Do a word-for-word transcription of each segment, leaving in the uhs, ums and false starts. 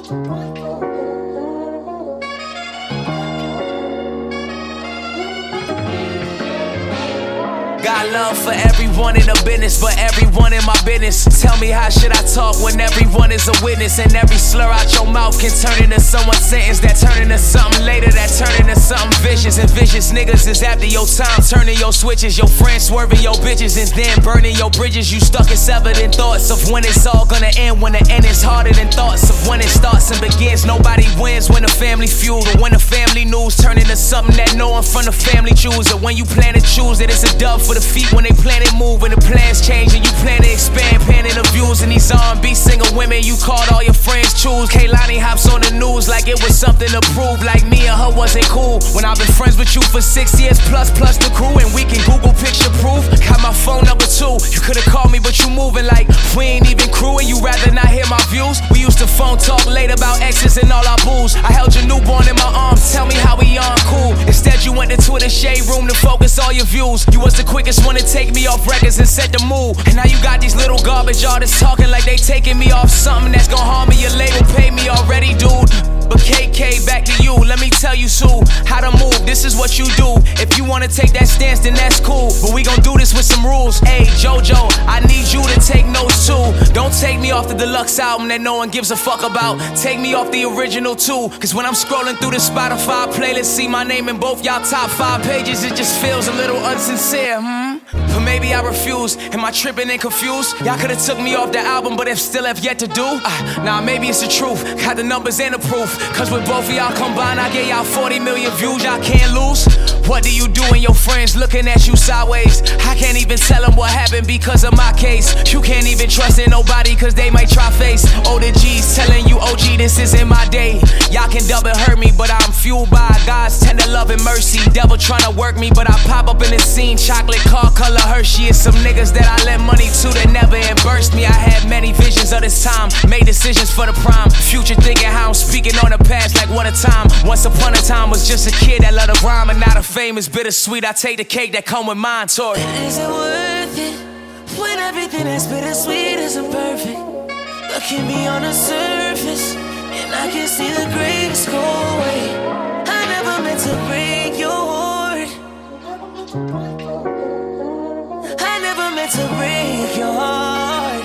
Got love for everyone in the business, but everyone in my business. Tell me how should I talk when everyone is a witness, and every slur out your mouth can turn into someone's sentence that turn into something later, that turn into something vicious. And vicious niggas is after your time, turning your switches, your friends swerving your bitches, and then burning your bridges. You stuck and severed in thoughts of when it's all gonna end, when the end is harder than thoughts of when it starts and begins. Nobody wins when the family feud, or when the family news turn into something that no one from the family choose. Or when you plan to choose that it's a dub for the feet when they plan to move, and the plans change and you plan to expand, pan interviews and these R and B single women you called all your friends choose. Kaylani hops on the news like it was something to prove, like me and her wasn't cool. When I've been friends with you for six years plus, plus the crew, and we can Google picture proof. Got my phone number too. You could've called me, but you moving like we ain't even crew, and you rather not hear my views. We used to phone talk late about exes and all our booze. I held your newborn in my arms, tell me how we on cool. Instead you went to Twitter shade room to focus all your views. You was the quickest one to take me off records and set the mood. And now you got these little garbage artists talking like they taking me off something that's gon' harm me. Your label paid me already, dude. But K K, back to you. Let me tell you, Sue, how to move. This is what you do. If you wanna take that stance, then that's cool. But we gon' do this with some rules. Hey, JoJo, I need you to take notes too. Don't take me off the deluxe album that no one gives a fuck about. Take me off the original too. Cause when I'm scrolling through the Spotify playlist, see my name in both y'all top five pages, it just feels a little unsincere, hmm? But maybe I refuse. Am I tripping and confused? Y'all could've took me off the album, but have still have yet to do. Uh, nah, maybe it's the truth. Got the numbers and the proof. Cause with both of y'all combined, I gave y'all forty million views. Y'all can't lose. What do you do when your friends looking at you sideways? I can't even tell them what happened because of my case. You can't even trust in nobody cause they might try face. Older G's telling you, O G, this isn't my day. Y'all can double hurt me, but I'm fueled by God's tender love and mercy. Devil tryna work me, but I pop up in the scene. Chocolate car color Hershey. It's some niggas that I lent money to that never embarrassed me. I had many visions of this time, made decisions for the prime. Future thinking how I'm speaking on the past like what a time. Once upon a time was just a kid that loved to rhyme, and now the fame is bittersweet. I take the cake that come with mine, Tori. Is it worth it when everything that's bittersweet isn't perfect? Look at me on the surface, and I can see the greatest go away. I never meant to break your heart. I never meant to break your heart.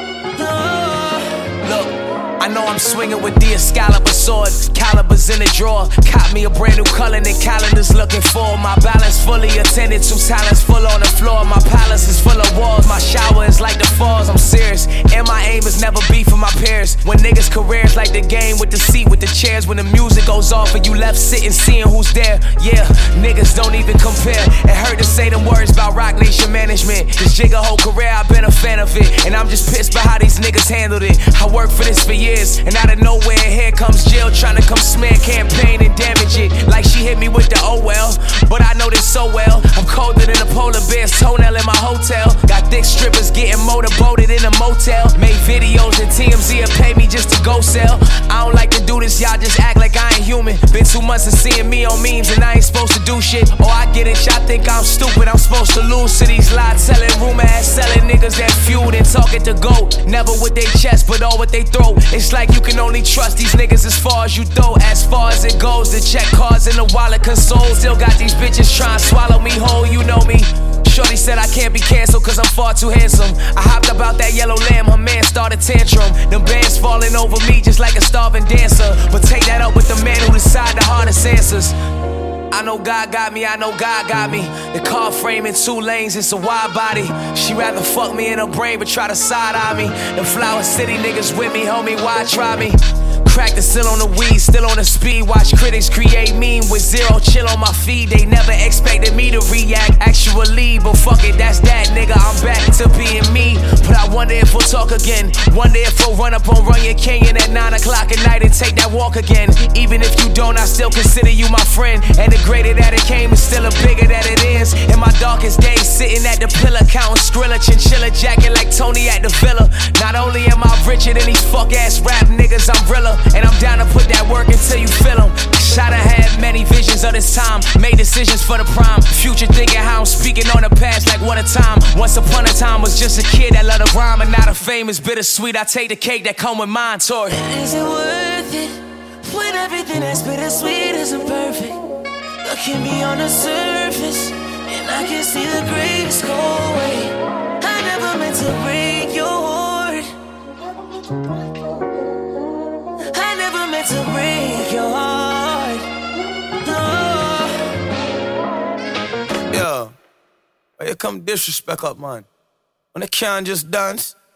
No. Look, I know I'm swinging with the Excalibur sword. Calibers in the drawer. Caught me a brand new color and calendars looking for. My balance fully attended to talents full on the floor. My palace is full of walls. My shower is like the falls. I'm serious. And my aim is never be for my peers. When niggas' careers like the game with the seat, with the chairs. When the music goes off and you left sitting seeing who's there. Yeah, niggas don't even compare. It hurt to say them words about Rock Nation management. This Jigga whole career I've been a fan of it. And I'm just pissed by how these niggas handled it. I worked for this for years, and out of nowhere here comes Jill trying to come smear campaign and damage it. Like she hit me with the oh well, but I know this so well. I'm colder than a polar bear's toenail in my hotel. Got thick strippers getting motorboated in a motel. Made videos and T M Z will pay me just to go sell. I don't like to do this, y'all just act like I ain't human. Been two months of seeing me on memes and I ain't supposed to do shit. Oh, I get it, y'all think I'm stupid, I'm supposed to lose to these lies telling, rumor ass selling niggas that feud and talking to GOAT. Never with their chest, but all with they throat. It's like you can only trust these niggas as far as you throw. As far as it goes, the check cards in the wallet console. Still got these bitches trying to swallow me whole, you know me. Shorty said I can't be canceled cause I'm far too handsome. I hopped up out that yellow lamb, her man started tantrum. Them bands falling over me just like a starving dancer. But take that up with the man who decide the hardest answers. I know God got me, I know God got me. The car frame in two lanes, it's a wide body. She rather fuck me in her brain but try to side eye me. The Flower City niggas with me, homie, why try me? Cracked and still on the weed, still on the speed. Watch critics create meme with zero chill on my feed. They never expected me to react actually, but fuck it, that's that nigga. I'm back to being me. But I wonder if we'll talk again. Wonder if we'll run up on Runyon Canyon at nine o'clock at night and take that walk again. Even if you don't, I still consider you my friend. And the greater that it came is still a bigger that it is. In my darkest days, sitting at the pillar, counting Skrilla, chinchilla jacket like Tony at the Villa. Not only am I richer than these fuck ass rap niggas, I'm realer. And I'm down to put that work until you feel them. Shot I had many visions of this time. Made decisions for the prime. Future thinking how I'm speaking on the past like what a time. Once upon a time was just a kid that loved to rhyme. And now the fame is bittersweet. I take the cake that come with mine, Tori. Is it worth worth it when everything that's bittersweet isn't perfect. Look at me on the surface, and I can see the grace go away. I never meant to break your heart. I never meant to break your heart. No. Yo, here come disrespect up, man. When they can't just dance,